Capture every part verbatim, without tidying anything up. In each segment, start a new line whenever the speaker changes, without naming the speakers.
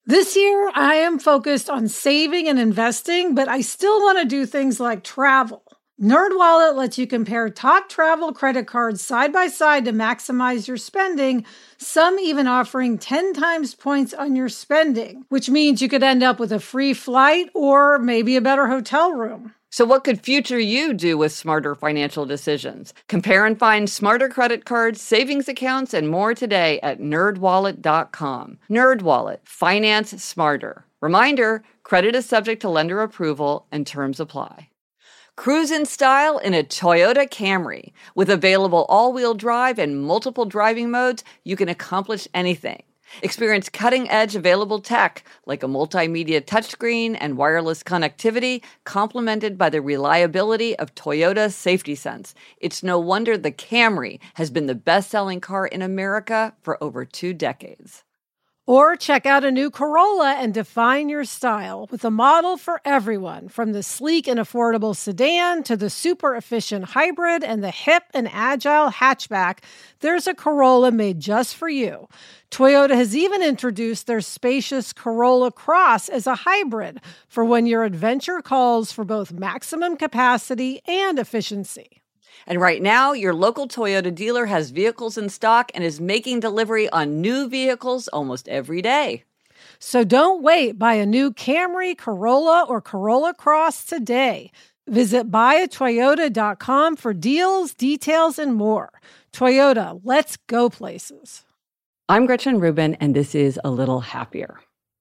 This year, I am focused on saving and investing, but I still want to do things like travel. NerdWallet lets you compare top travel credit cards side by side to maximize your spending, some even offering ten times points on your spending, which means you could end up with a free flight or maybe a better hotel room.
So what could future you do with smarter financial decisions? Compare and find smarter credit cards, savings accounts, and more today at nerd wallet dot com. NerdWallet. Finance smarter. Reminder, credit is subject to lender approval and terms apply. Cruise in style in a Toyota Camry. With available all-wheel drive and multiple driving modes, you can accomplish anything. Experience cutting-edge available tech like a multimedia touchscreen and wireless connectivity, complemented by the reliability of Toyota Safety Sense. It's no wonder the Camry has been the best-selling car in America for over two decades.
Or check out a new Corolla and define your style with a model for everyone, from the sleek and affordable sedan to the super efficient hybrid and the hip and agile hatchback. There's a Corolla made just for you. Toyota has even introduced their spacious Corolla Cross as a hybrid for when your adventure calls for both maximum capacity and efficiency.
And right now, your local Toyota dealer has vehicles in stock and is making delivery on new vehicles almost every day.
So don't wait. Buy a new Camry, Corolla, or Corolla Cross today. Visit buy a toyota dot com for deals, details, and more. Toyota, let's go places.
I'm Gretchen Rubin, and this is A Little Happier.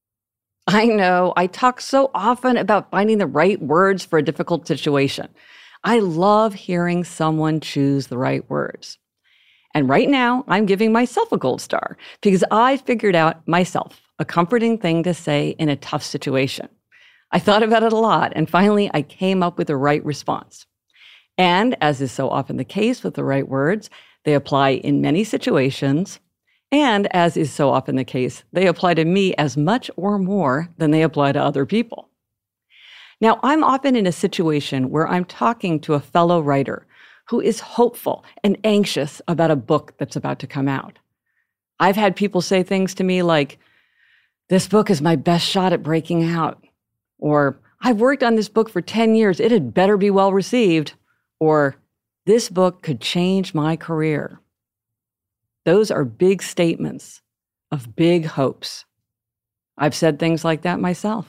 I know I talk so often about finding the right words for a difficult situation. I love hearing someone choose the right words. And right now, I'm giving myself a gold star because I figured out myself a comforting thing to say in a tough situation. I thought about it a lot, and finally, I came up with the right response. And as is so often the case with the right words, they apply in many situations. And as is so often the case, they apply to me as much or more than they apply to other people. Now, I'm often in a situation where I'm talking to a fellow writer who is hopeful and anxious about a book that's about to come out. I've had people say things to me like, "This book is my best shot at breaking out," or "I've worked on this book for ten years, it had better be well received," or "This book could change my career." Those are big statements of big hopes. I've said things like that myself.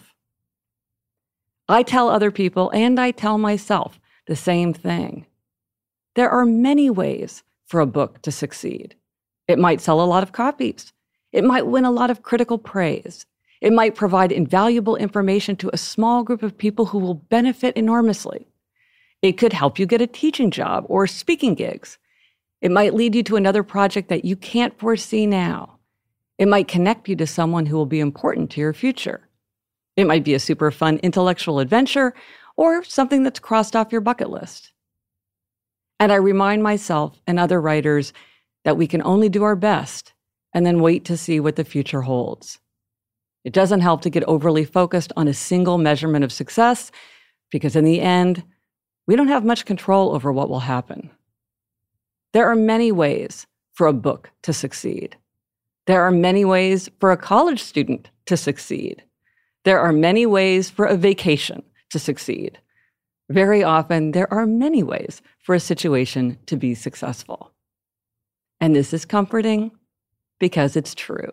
I tell other people, and I tell myself, the same thing. There are many ways for a book to succeed. It might sell a lot of copies. It might win a lot of critical praise. It might provide invaluable information to a small group of people who will benefit enormously. It could help you get a teaching job or speaking gigs. It might lead you to another project that you can't foresee now. It might connect you to someone who will be important to your future. It might be a super fun intellectual adventure or something that's crossed off your bucket list. And I remind myself and other writers that we can only do our best and then wait to see what the future holds. It doesn't help to get overly focused on a single measurement of success because in the end, we don't have much control over what will happen. There are many ways for a book to succeed. There are many ways for a college student to succeed. There are many ways for a vacation to succeed. Very often, there are many ways for a situation to be successful. And this is comforting because it's true.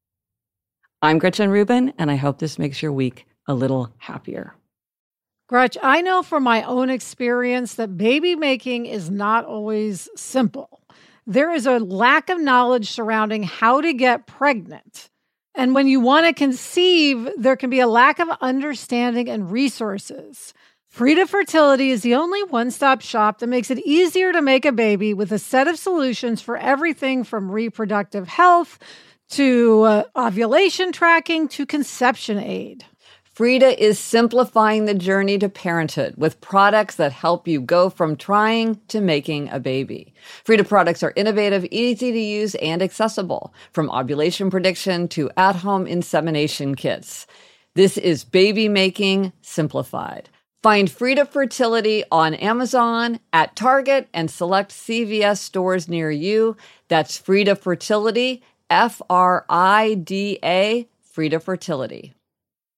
I'm Gretchen Rubin, and I hope this makes your week a little happier.
Gretch, I know from my own experience that baby making is not always simple. There is a lack of knowledge surrounding how to get pregnant. And when you want to conceive, there can be a lack of understanding and resources. Frida Fertility is the only one-stop shop that makes it easier to make a baby with a set of solutions for everything from reproductive health to uh, ovulation tracking to conception aid.
Frida is simplifying the journey to parenthood with products that help you go from trying to making a baby. Frida products are innovative, easy to use, and accessible, from ovulation prediction to at-home insemination kits. This is baby making simplified. Find Frida Fertility on Amazon, at Target, and select C V S stores near you. That's Frida Fertility, F R I D A, Frida Fertility.